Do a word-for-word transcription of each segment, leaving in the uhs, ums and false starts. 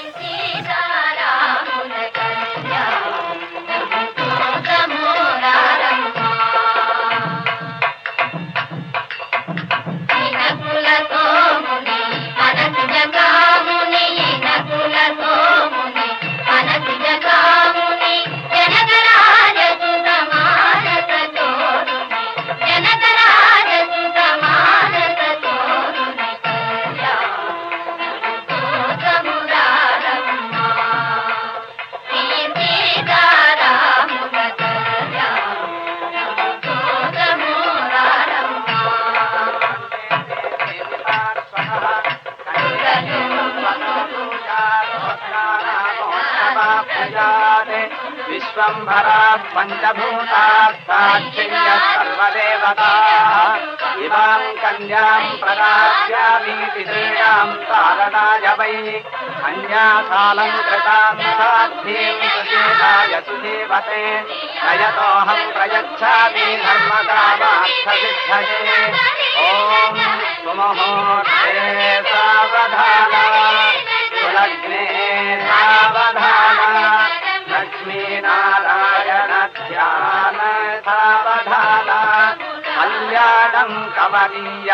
विश्वंभरा पंचभूताः साक्षिण्य सर्वदेवताः इमां कन्यां प्रदास्यामीति श्रीणां तारणाय वै कन्यासालङ्कृतां साध्यीं सुशीलाय सुजीवते नयतोऽहं प्रयच्छामि धर्मकामार्थसिद्धये ॐ सुमुहूर्ते सावधाना सुलग्ने सावधाना लक्ष्मीनारायण ध्यान सावधाना कल्याणं कमनीय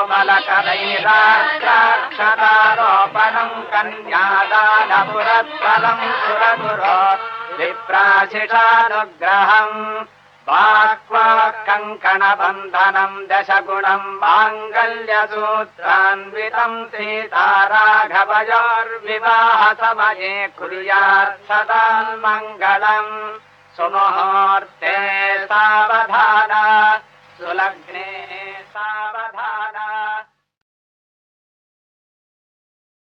कोमलकरैरार्द्राक्षतारोपणं कन्यादानपुरस्सरं सुरगुरो विप्राशिषानुग्रहम् वाक्वाक् कङ्कणबन्धनं दशगुणं माङ्गल्यसूत्रान्वितं सीताराघवयोर्विवाहसमये कुर्यात् सदा मङ्गलम् सुमुहूर्ते सावधाना सुलग्ने